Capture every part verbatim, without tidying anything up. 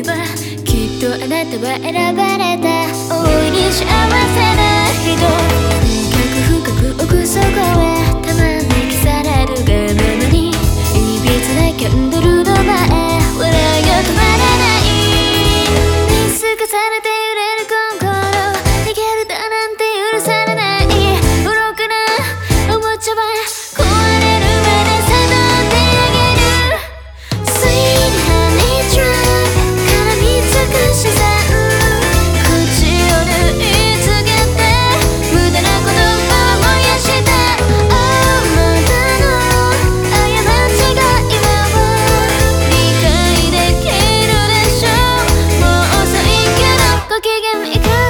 ばきっとあなたは選ばれた大いに幸せな人。深く深く奥底へたまに消される画面にいびつなキャンドルの前笑いが止まらない見透かされて揺れる心逃げるだなんて許されない愚かなおもちゃは壊れるまで悟ってあげる Sweet honey drug 絡み尽くしさ口を縫い付けて無駄な言葉を燃やしたあなたの過ちが今を理解できるでしょうもう遅いけどご機嫌いかが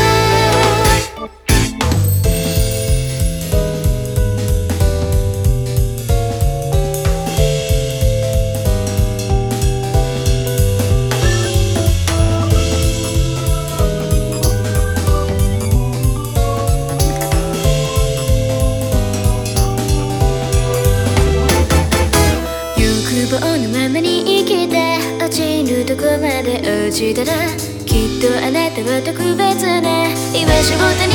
欲望のままに生きて落ちるとこまで落ちたらきっとあなたは特別な居場所を手に